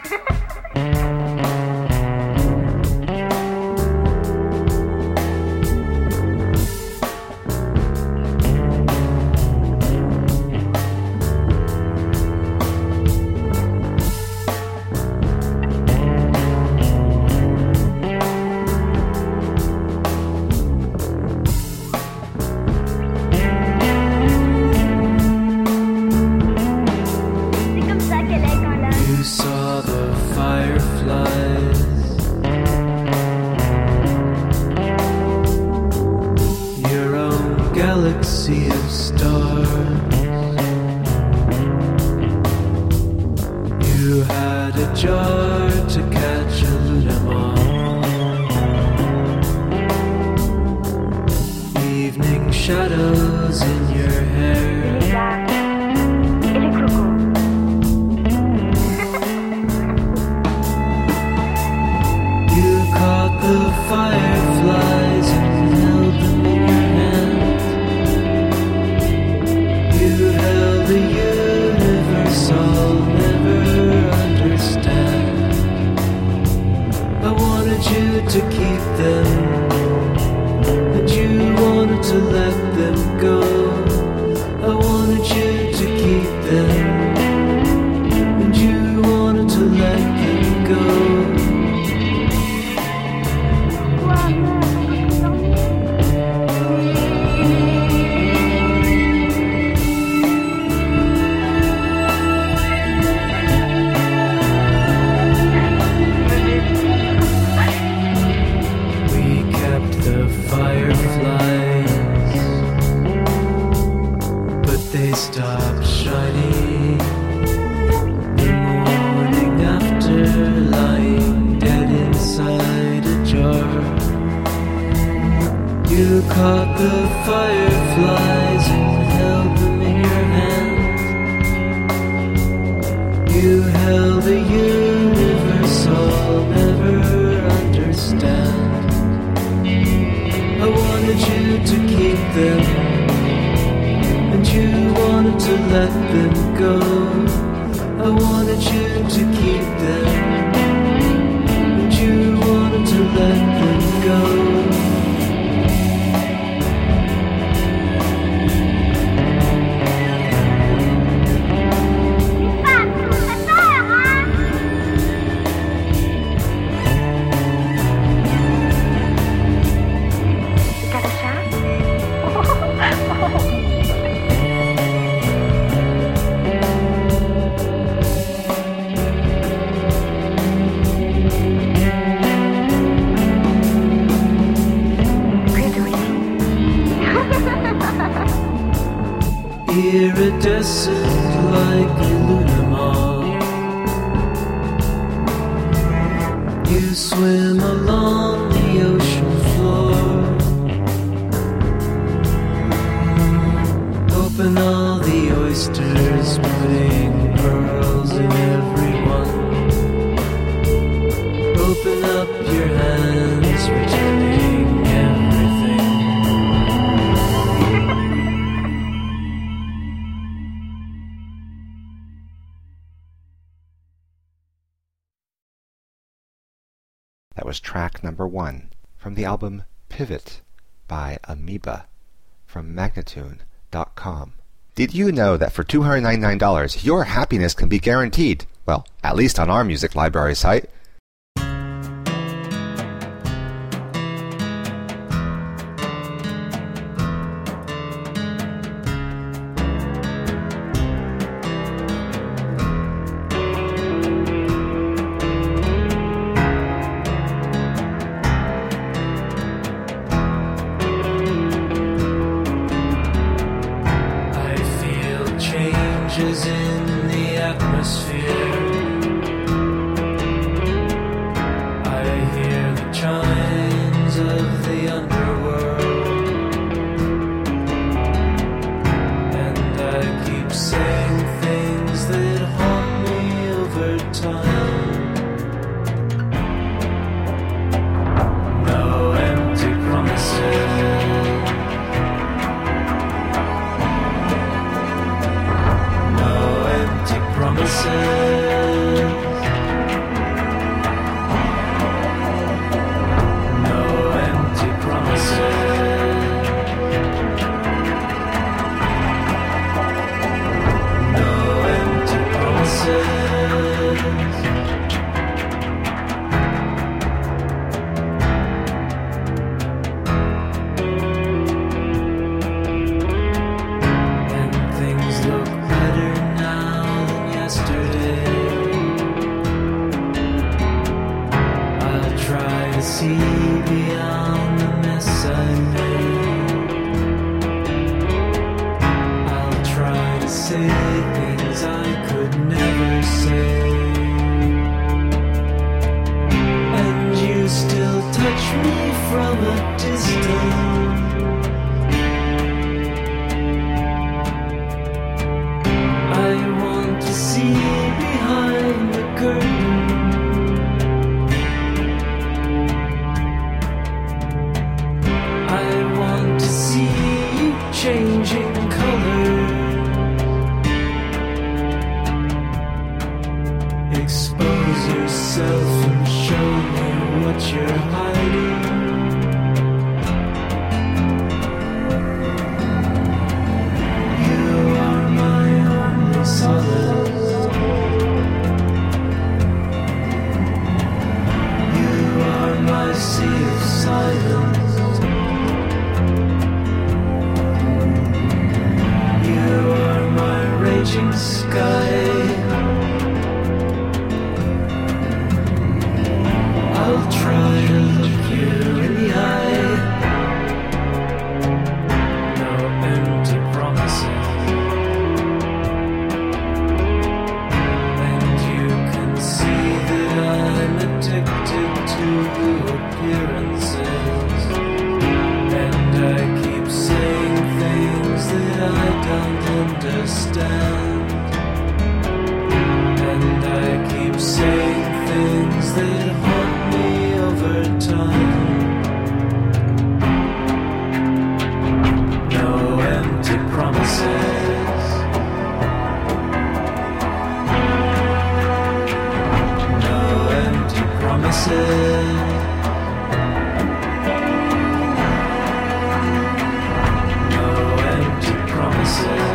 That was track number 1 from the album Pivot by Amoeba from Magnatune.com. Did you know that for $299 your happiness can be guaranteed? Well, at least on our music library site. I'll try to see beyond the mess I made. I'll try to say things I could never say. And you still touch me from a distance. I want to see behind the curtain. I want to see you changing color. Expose yourself and show me what you're hiding. You are my only solace. You are my sea of silence. You are my raging sky. I'll try to look you in the eye. No empty promises. And you can see that I'm addicted to appearances. And I keep saying things that I don't understand. And I keep saying things that haunt me over time. No empty promises. No empty promises. No empty promises.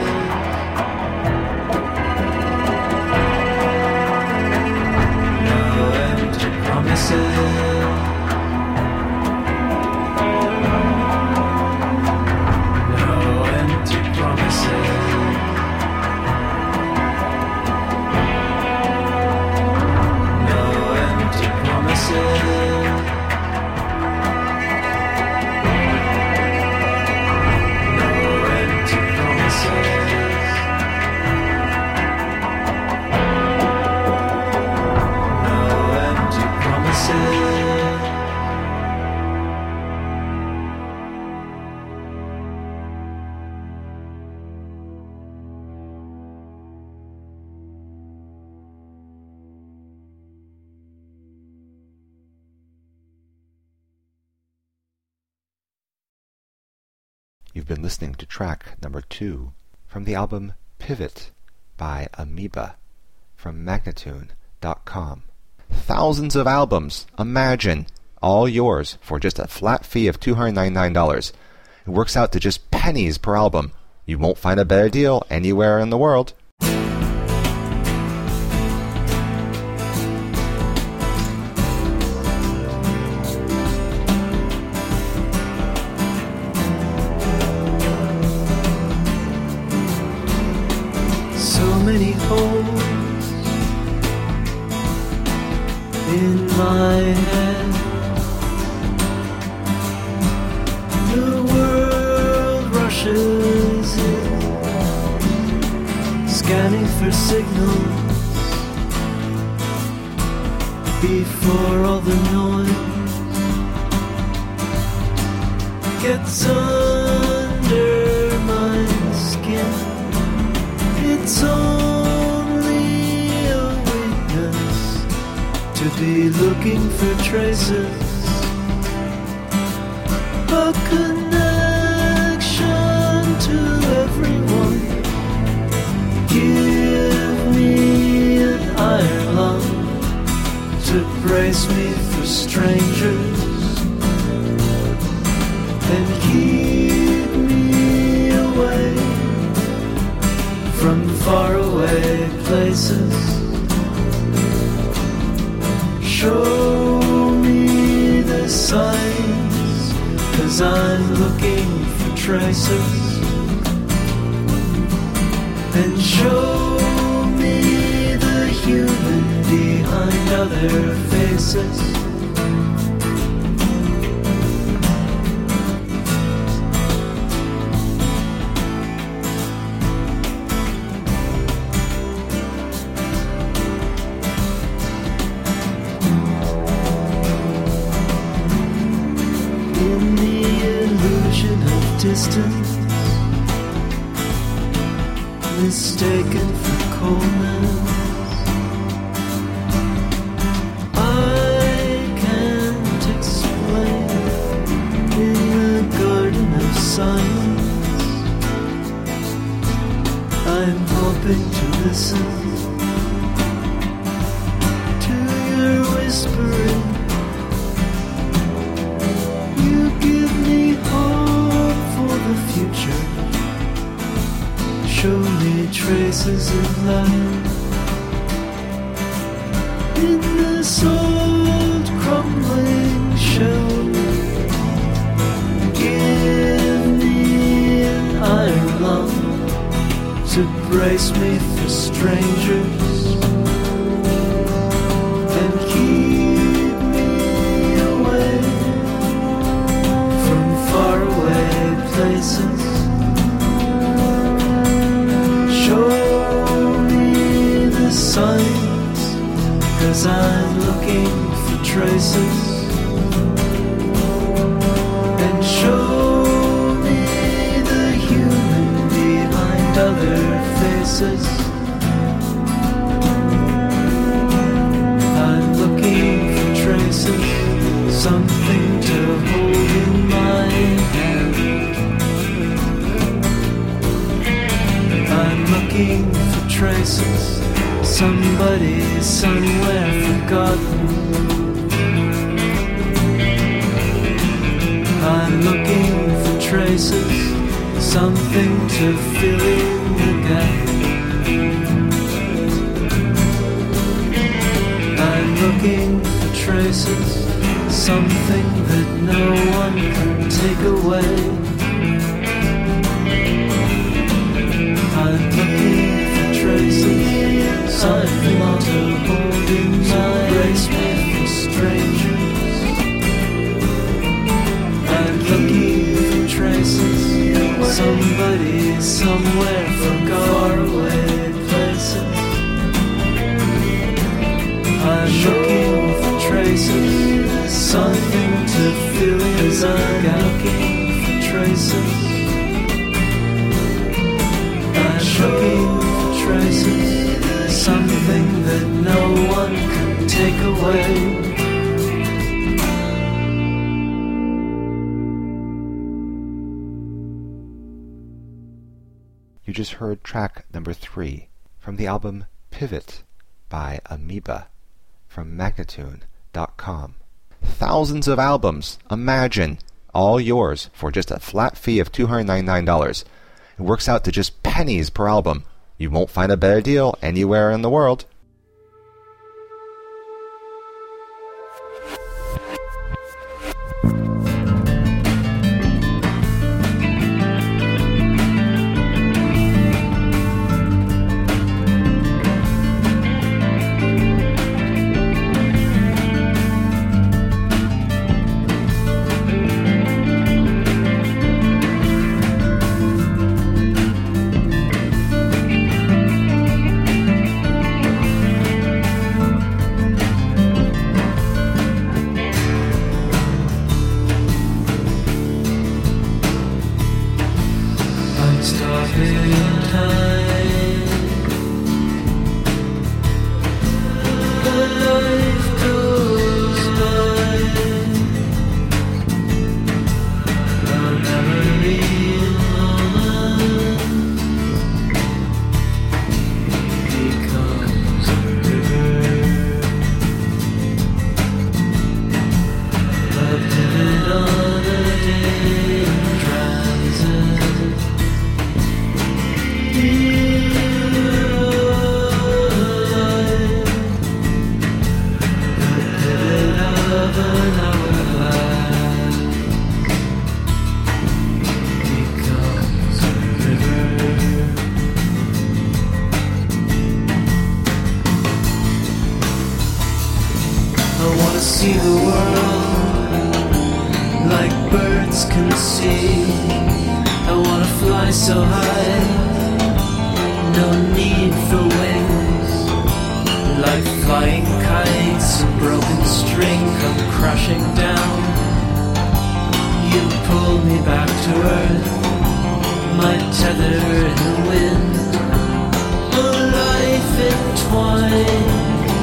No empty promises. No empty promises. No empty promises. No empty promises. No empty promises. You've been listening to track number 2 from the album Pivot by Amoeba from Magnatune.com. Thousands of albums, imagine, all yours for just a flat fee of $299. It works out to just pennies per album. You won't find a better deal anywhere in the world. So many holes in my head. The world rushes in, scanning for signals before all the noise gets under my skin. It's only a weakness to be looking for traces, a connection to everyone. Give me an iron lung to brace me for strangers and keep me away from faraway places. Show me the signs, 'cause I'm looking for traces. And show me the other faces. In the illusion of distance, mistaken for coldness, I can't explain. In the garden of silence, I'm hoping to listen to your whispering. You give me hope for the future, show me traces of life in this old crumbling shell. Give me an iron lung to brace me for strangers and keep me away from faraway places. Show me the signs, 'cause I'm looking for traces. And show me the human behind other faces. I'm looking for traces, something to hold in my hand. I'm looking for traces, somebody somewhere forgotten. I'm looking for traces, something to fill in the gap. I'm looking for traces, something that no one can take away. I'm looking for traces, something to hold in my embrace me for strangers. I'm looking for traces, somebody somewhere from faraway places. I'm looking for traces, something to fill in. I'm looking for traces. I'm looking for traces, something that no one can take away. You just heard track number 3 from the album Pivot by Amoeba from Magnatune.com. Thousands of albums, imagine, all yours for just a flat fee of $299. It works out to just pennies per album. You won't find a better deal anywhere in the world. see the world like birds can see. I wanna fly so high, no need for wings. Like flying kites, a broken string come crashing down. You pull me back to earth, my tether in the wind. A life entwined.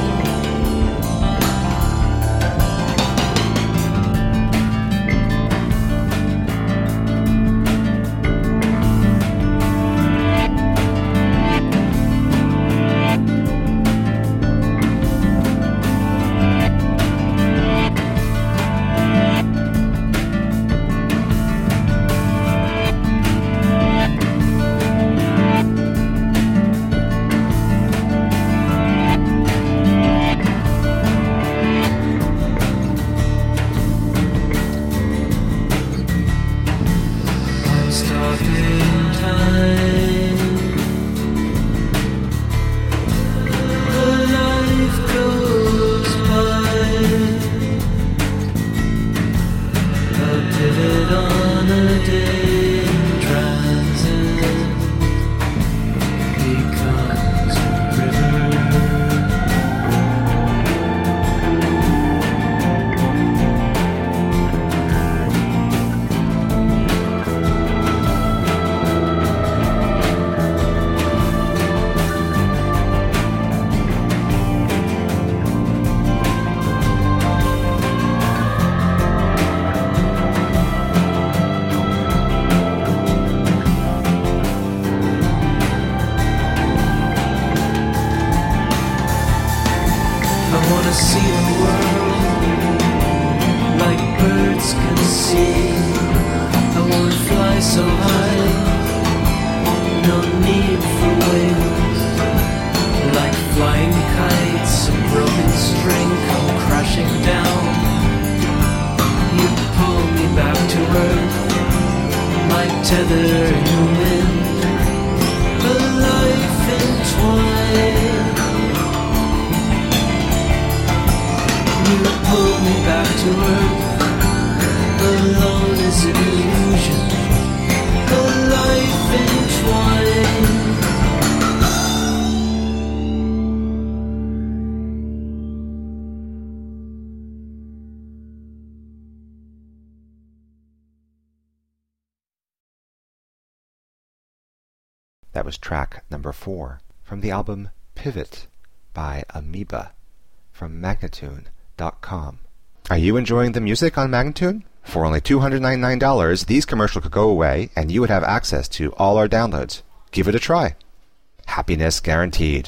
That was track number 4 from the album Pivot by Amoeba from Magnatune.com. Are you enjoying the music on Magnatune? For only $299, these commercials could go away and you would have access to all our downloads. Give it a try. Happiness guaranteed.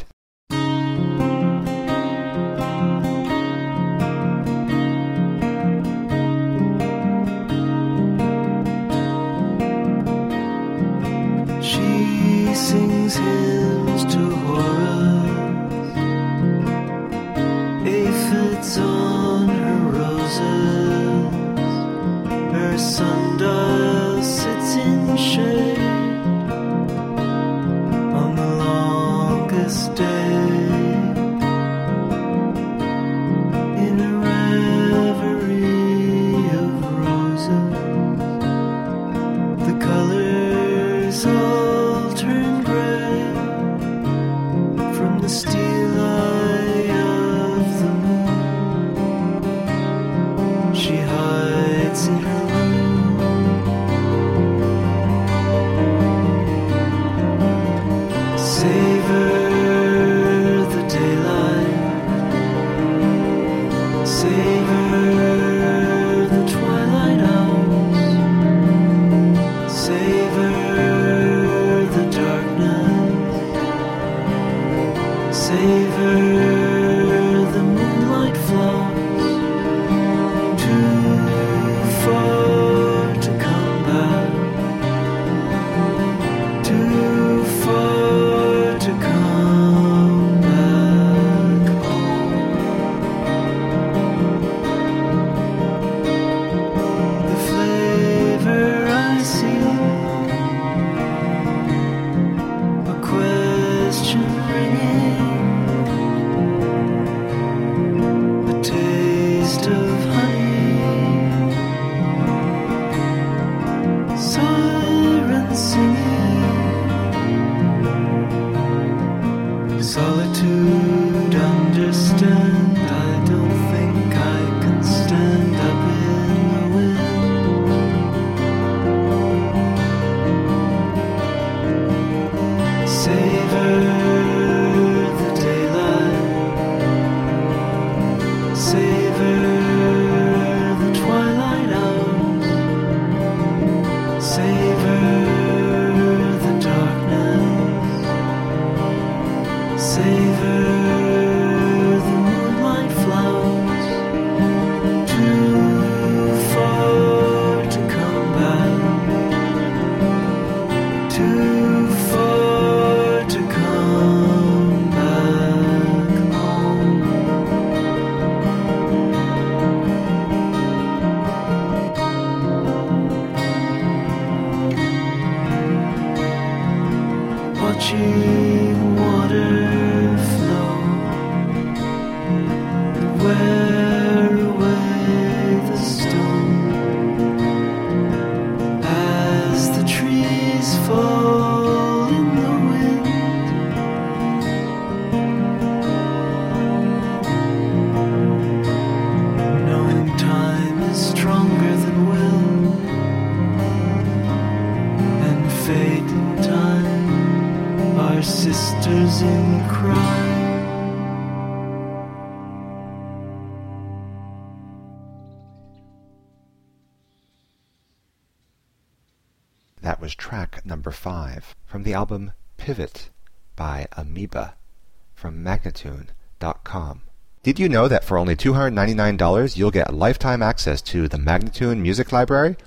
Sings hymns to Horus, aphids on her roses, her sundial sits in shade on the longest day. wear away the stone as the trees fall in the wind. Knowing time is stronger than will, and fate and time are sisters in crime. That was track number 5 from the album Pivot by Amoeba from Magnatune.com. Did you know that for only $299 you'll get lifetime access to the Magnatune Music Library?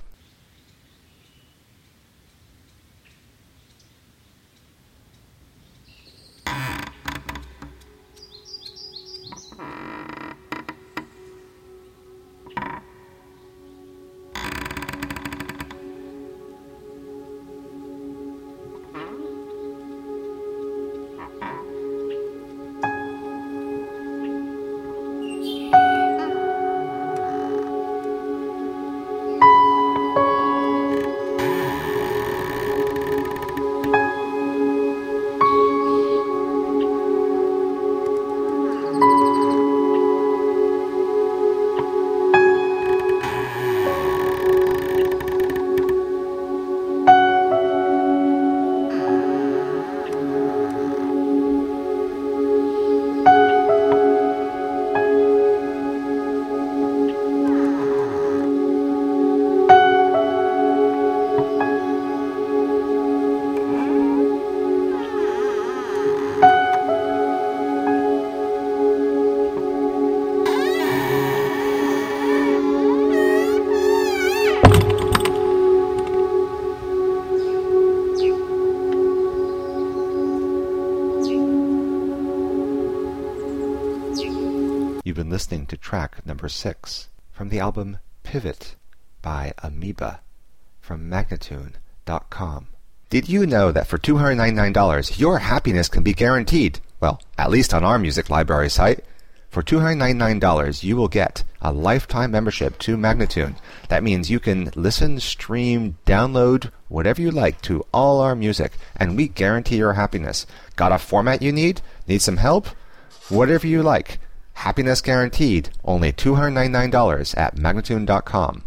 You've been listening to track number 6 from the album Pivot by Amoeba from Magnatune.com. Did you know that for $299 your happiness can be guaranteed? Well, at least on our music library site. For $299 you will get a lifetime membership to Magnatune. That means you can listen, stream, download, whatever you like to all our music, and we guarantee your happiness. Got a format you need? Need some help? Whatever you like. Happiness guaranteed. Only $299 at Magnatune.com.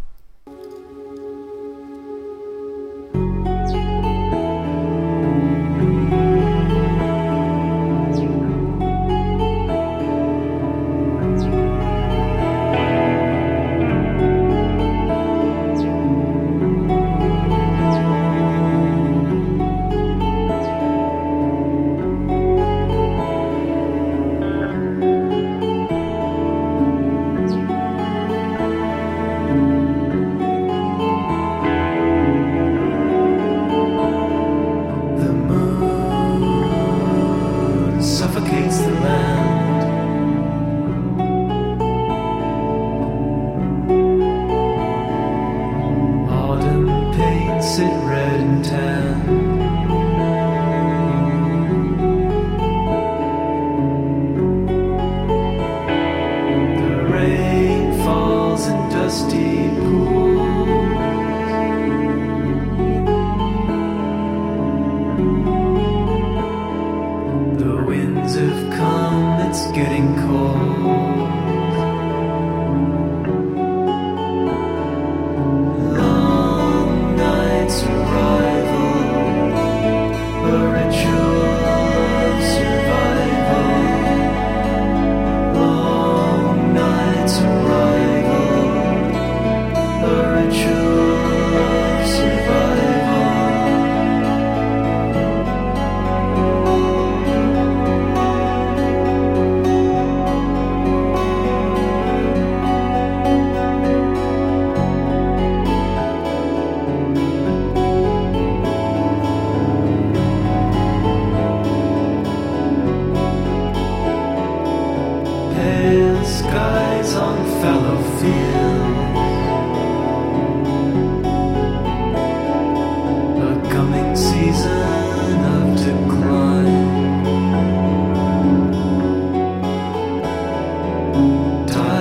Time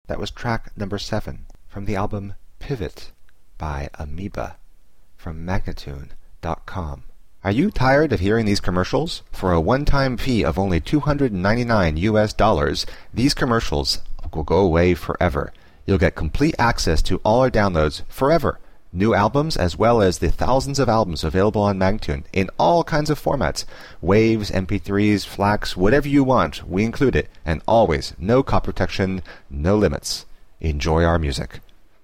That was track number 7 from the album Pivot by Amoeba from Magnatune.com. Are you tired of hearing these commercials? For a one-time fee of only $299 US, these commercials will go away forever. You'll get complete access to all our downloads forever. New albums as well as the thousands of albums available on Magnatune in all kinds of formats. Waves, MP3s, FLAC, whatever you want, we include it. And always, no copy protection, no limits. Enjoy our music.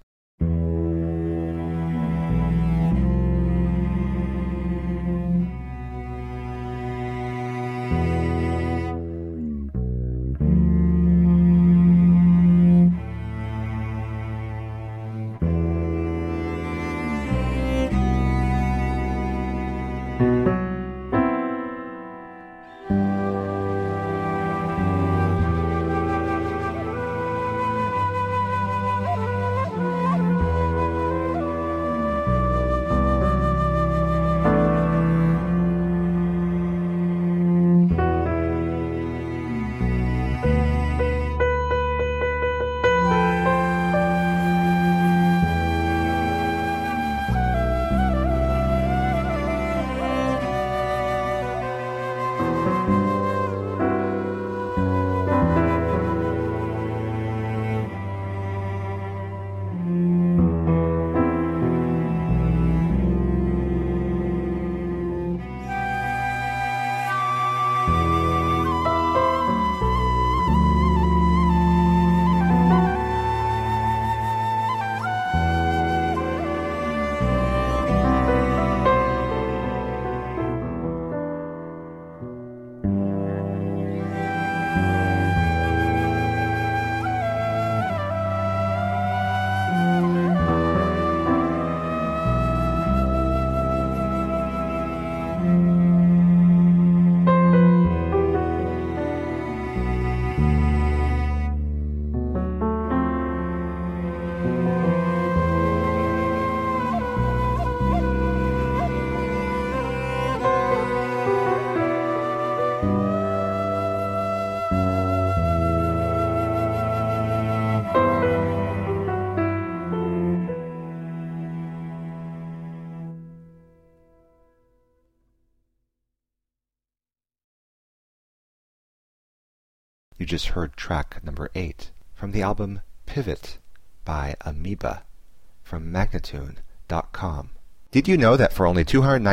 You just heard track number 8 from the album Pivot by Amoeba from Magnatune.com. Did you know that for only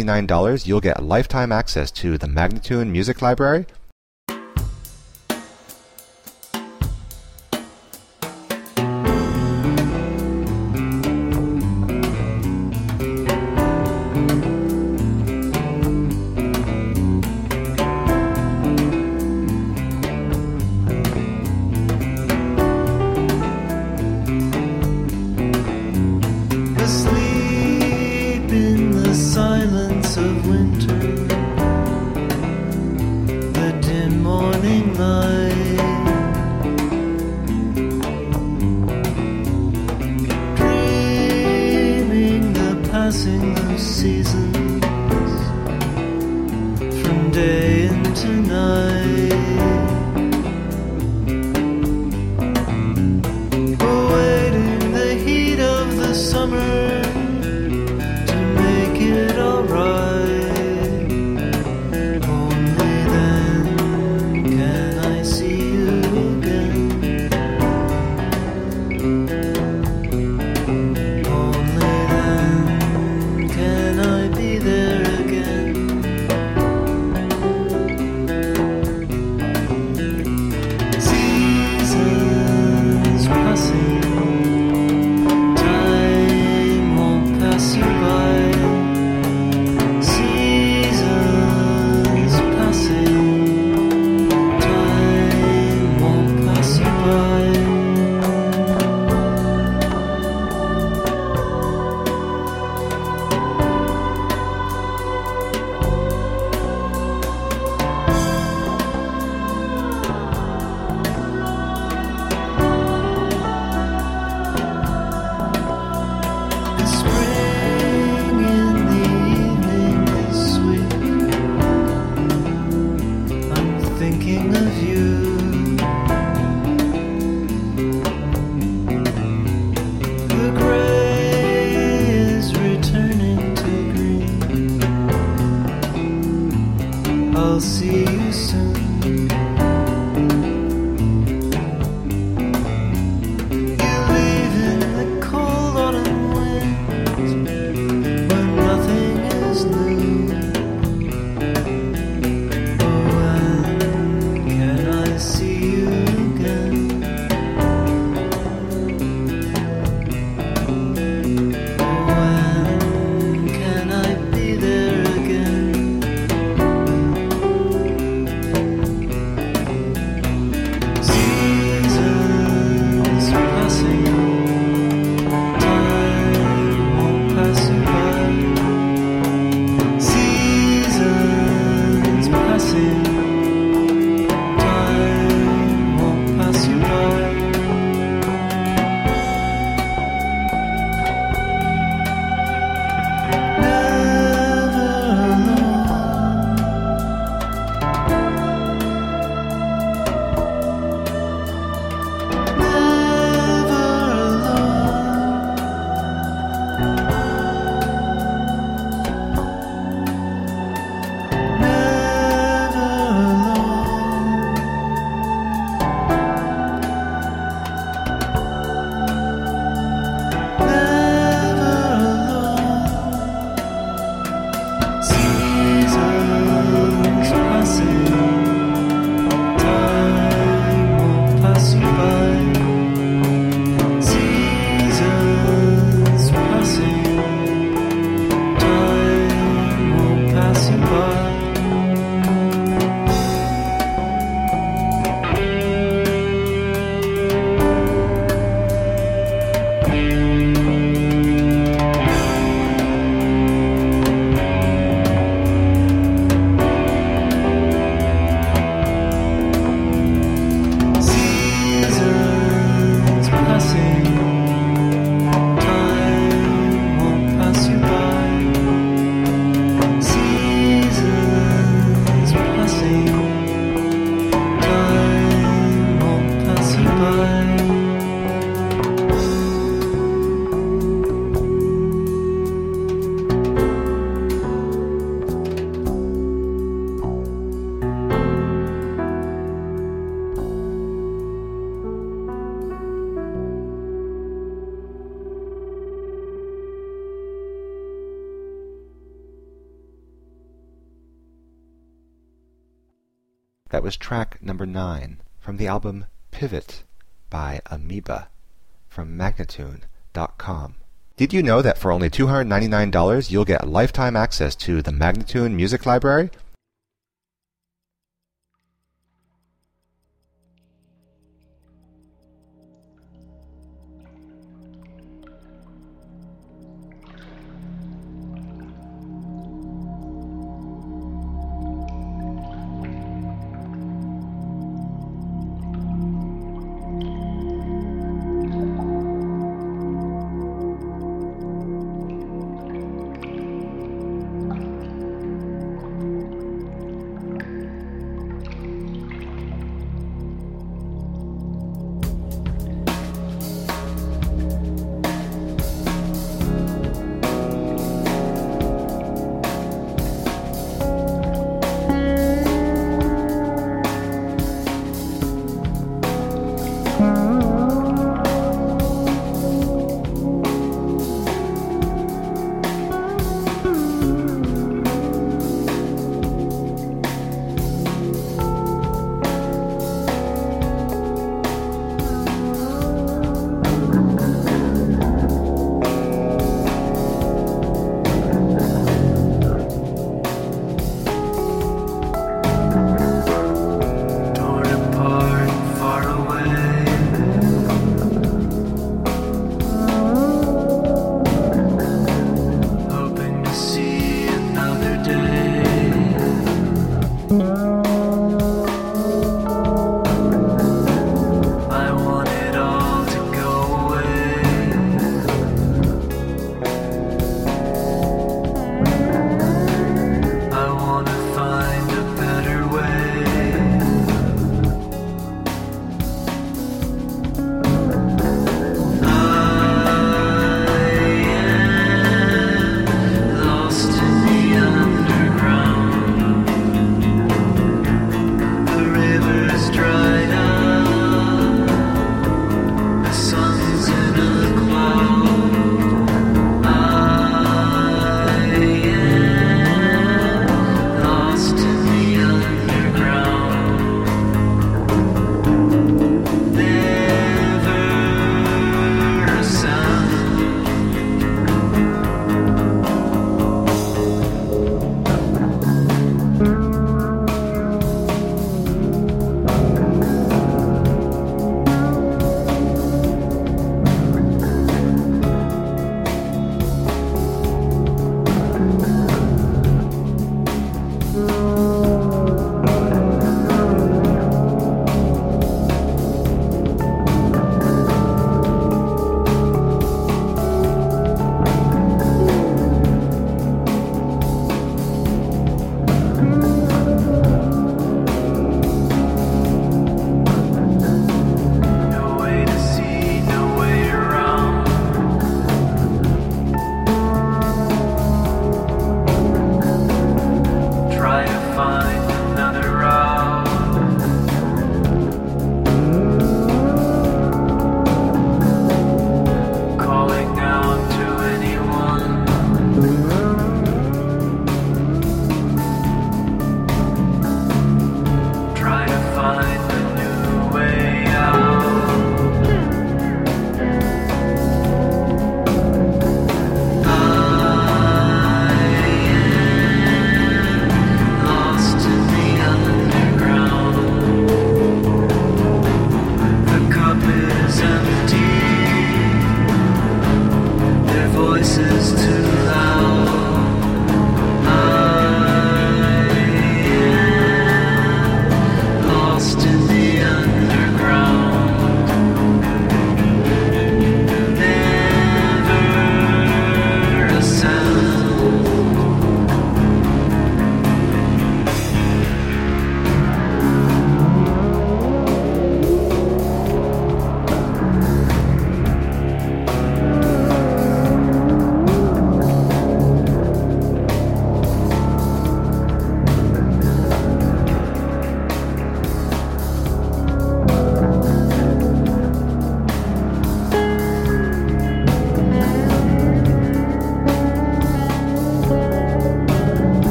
$299 you'll get lifetime access to the Magnatune Music Library? Asleep in the silence of winter, the dim morning light, dreaming the passing of seasons from day into night, awaiting the heat of the summer to make it alright. Only then can I see you again. Only then can I be there again. Seasons passing, time won't pass you by. Seasons passing, time won't pass you by. The spring in the evening is sweet. I'm thinking of you. see you soon. You leave in the cold autumn wind when nothing is new. Oh, when can I see you again? That was track number 9 from the album Pivot by Amoeba from Magnatune.com. Did you know that for only $299 you'll get lifetime access to the Magnatune Music Library?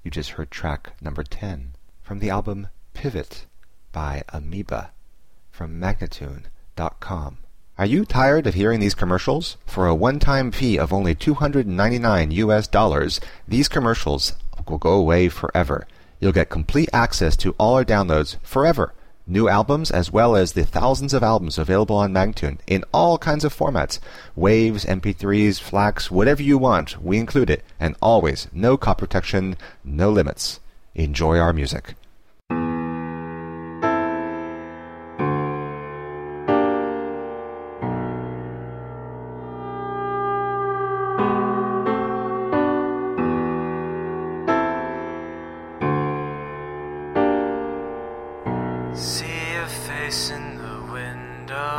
You just heard track number 10 from the album Pivot by Amoeba from Magnatune.com. Are you tired of hearing these commercials? For a one-time fee of only $299 US, these commercials will go away forever. You'll get complete access to all our downloads forever. New albums as well as the thousands of albums available on Magnatune in all kinds of formats. Waves, MP3s, FLACs, whatever you want, we include it. And always, no copy protection, no limits. Enjoy our music. See your face in the window.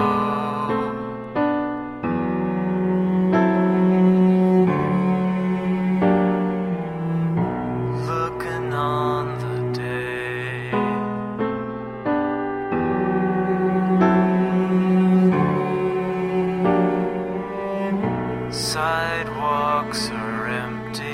Looking on the day. Sidewalks are empty.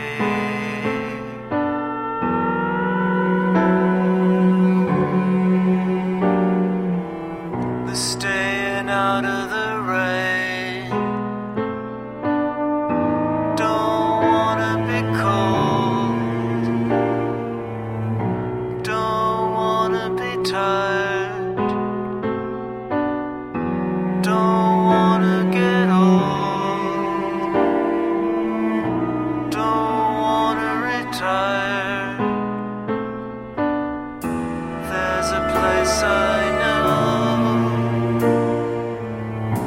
Staying out of the rain. Don't wanna be cold. Don't wanna be tired. Don't wanna get old. Don't wanna retire. There's a place I know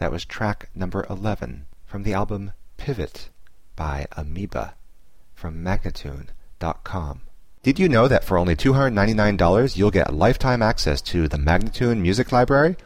That was track number 11 from the album Pivot by Amoeba from Magnatune.com. Did you know that for only $299 you'll get lifetime access to the Magnatune Music Library?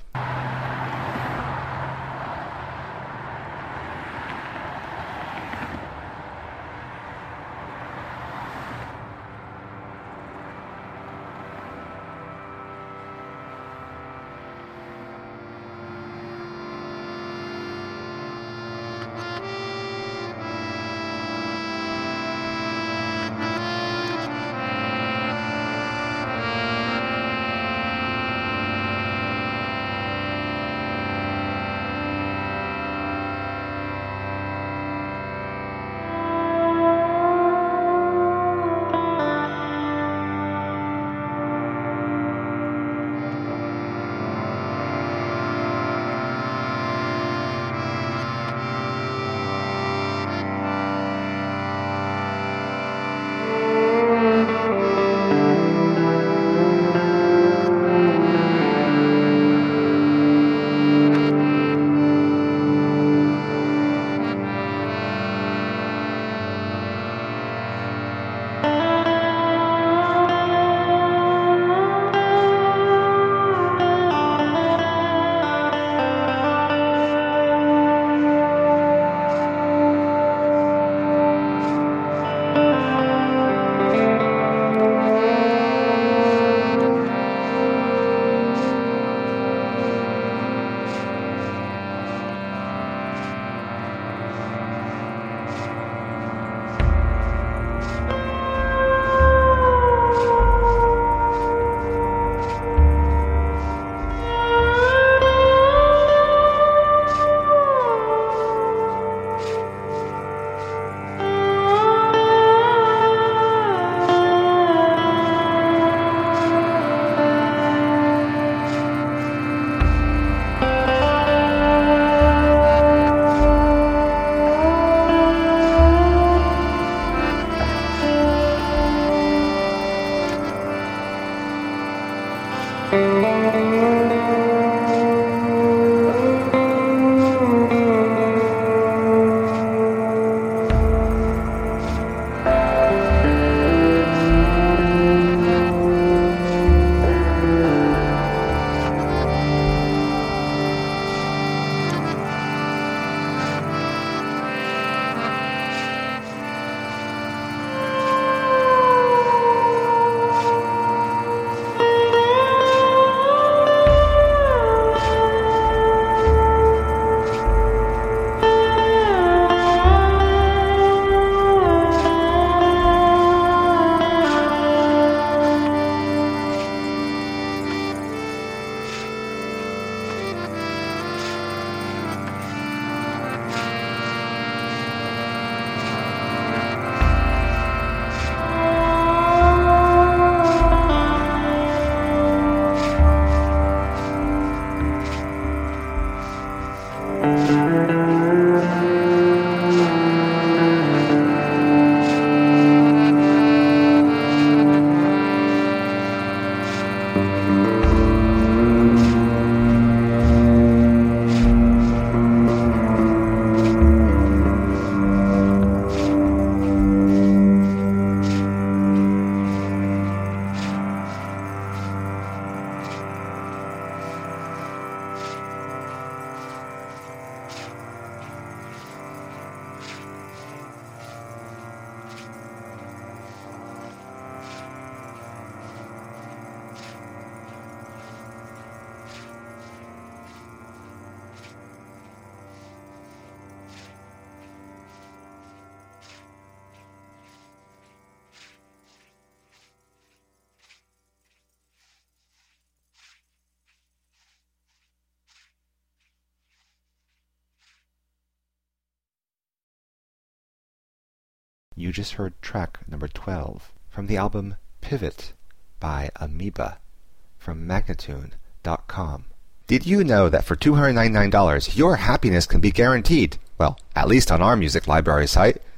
You just heard track number 12 from the album Pivot by Amoeba from Magnatune.com. Did you know that for $299 your happiness can be guaranteed? Well, at least on our music library site.